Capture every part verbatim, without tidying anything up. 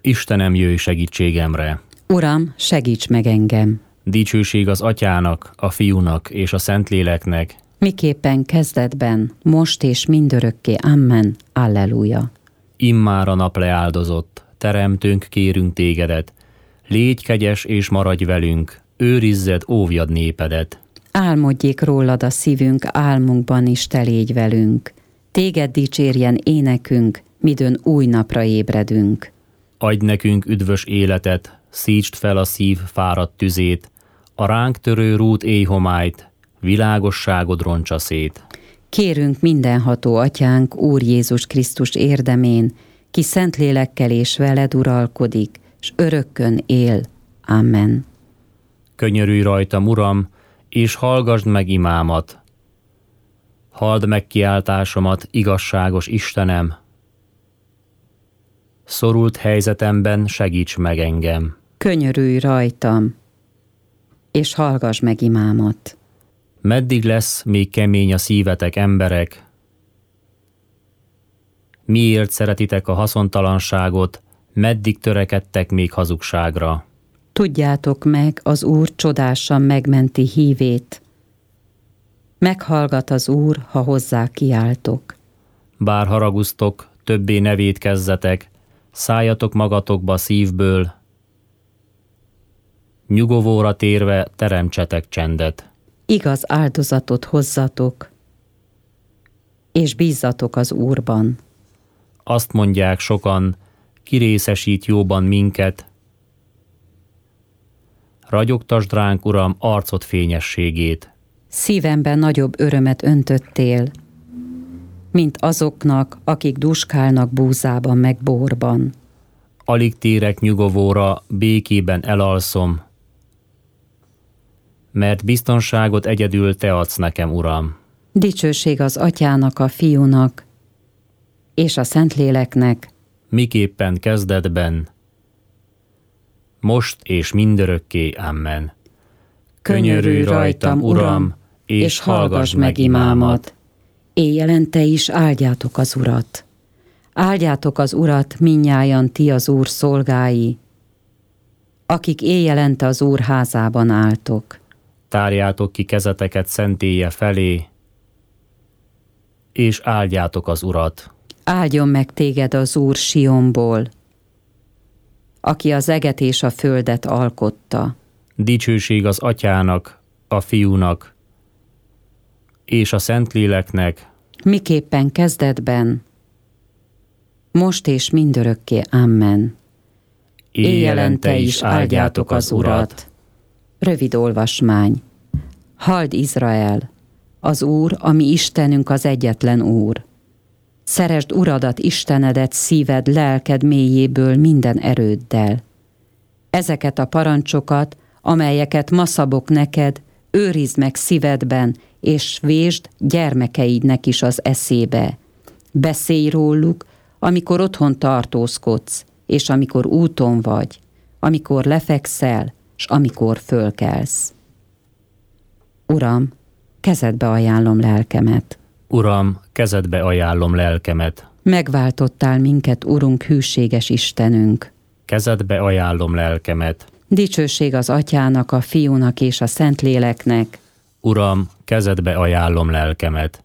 Istenem, jöjj segítségemre! Uram, segíts meg engem! Dicsőség az Atyának, a Fiúnak és a Szentléleknek, miképpen kezdetben, most és mindörökké. Amen. Alleluja. Immár a nap leáldozott, teremtőnk, kérünk tégedet, légy kegyes és maradj velünk, őrizzed, óvjad népedet. Álmodjék rólad a szívünk, álmunkban is te légy velünk. Téged dicsérjen énekünk, midőn új napra ébredünk. Adj nekünk üdvös életet, szítsd fel a szív fáradt tüzét, a ránk törő rút éjhomályt, világosságod roncsa szét. Kérünk mindenható Atyánk, Úr Jézus Krisztus érdemén, ki Szentlélekkel és veled uralkodik, s örökkön él. Amen. Könyörülj rajtam, Uram, és hallgasd meg imámat. Halld meg kiáltásomat, igazságos Istenem. Szorult helyzetemben segíts meg engem. Könyörülj rajtam, és hallgass meg imámat. Meddig lesz még kemény a szívetek, emberek? Miért szeretitek a haszontalanságot, meddig törekedtek még hazugságra? Tudjátok meg, az Úr csodásan megmenti hívét. Meghallgat az Úr, ha hozzá kiáltok. Bár haragusztok, többé ne vétkezzetek, szálljatok magatokba szívből, nyugovóra térve teremtsetek csendet. Igaz áldozatot hozzatok, és bízzatok az Úrban. Azt mondják sokan, kirészesít jóban minket. Ragyogtasd ránk, Uram, arcod fényességét. Szívemben nagyobb örömet öntöttél, mint azoknak, akik duskálnak búzában meg bórban. Alig térek nyugovóra, békében elalszom, mert biztonságot egyedül te adsz nekem, Uram. Dicsőség az Atyának, a Fiúnak és a Szentléleknek, miképpen kezdetben, most és mindörökké. Amen. Könyörülj rajtam, Uram, és hallgass meg imámat. Éjjelente is áldjátok az Urat. Áldjátok az Urat, mindnyájan ti az Úr szolgái, akik éjjelente az Úr házában álltok. Tárjátok ki kezeteket szentélye felé, és áldjátok az Urat. Áldjon meg téged az Úr Sionból, aki az eget és a földet alkotta. Dicsőség az Atyának, a Fiúnak és a Szentléleknek, miképpen kezdetben, most és mindörökké. Amen. Éjjelente is áldjátok az Urat. Rövid olvasmány. Halld, Izrael! Az Úr, a mi Istenünk, az egyetlen Úr. Szeresd Uradat, Istenedet szíved, lelked mélyéből minden erőddel. Ezeket a parancsokat, amelyeket ma szabok neked, őrizd meg szívedben, és vésd gyermekeidnek is az eszébe. Beszélj róluk, amikor otthon tartózkodsz, és amikor úton vagy, amikor lefekszel, s amikor fölkelsz. Uram, kezedbe ajánlom lelkemet. Uram, kezedbe ajánlom lelkemet. Megváltottál minket, Urunk, hűséges Istenünk. Kezedbe ajánlom lelkemet. Dicsőség az Atyának, a Fiúnak és a Szentléleknek. Uram, kezedbe ajánlom lelkemet.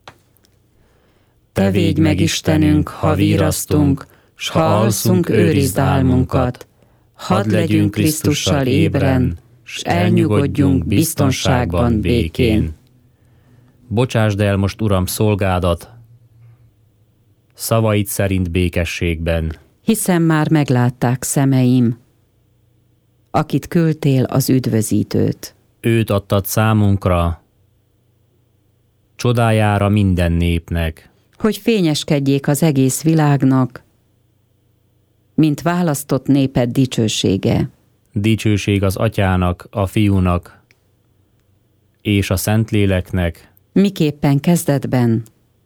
Te védj meg, Istenünk, ha virasztunk, s ha alszunk, őrizd álmunkat. Hadd legyünk Krisztussal ébren, s elnyugodjunk biztonságban, békén. Bocsásd el most, Uram, szolgádat, szavaid szerint békességben. Hiszen már meglátták szemeim, akit küldtél, az üdvözítőt. Őt adtad számunkra, csodájára minden népnek. Hogy fényeskedjék az egész világnak, mint választott néped dicsősége. Dicsőség az Atyának, a Fiúnak és a Szentléleknek, miképpen kezdetben,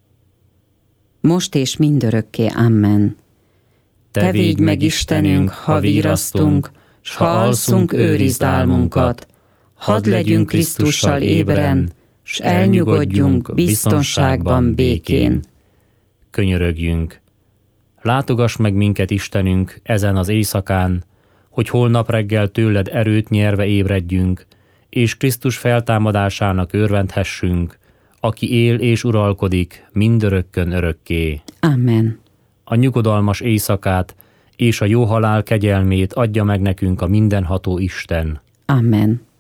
most és mindörökké. Amen. Te védj meg, Istenünk, ha virasztunk, s ha alszunk, őrizd álmunkat. Hadd legyünk Krisztussal ébren, s elnyugodjunk biztonságban, békén. Könyörögjünk. Látogass meg minket, Istenünk, ezen az éjszakán, hogy holnap reggel tőled erőt nyerve ébredjünk, és Krisztus feltámadásának örvendhessünk, aki él és uralkodik mindörökkön örökké. Amen. A nyugodalmas éjszakát és a jó halál kegyelmét adja meg nekünk a mindenható Isten. Amen.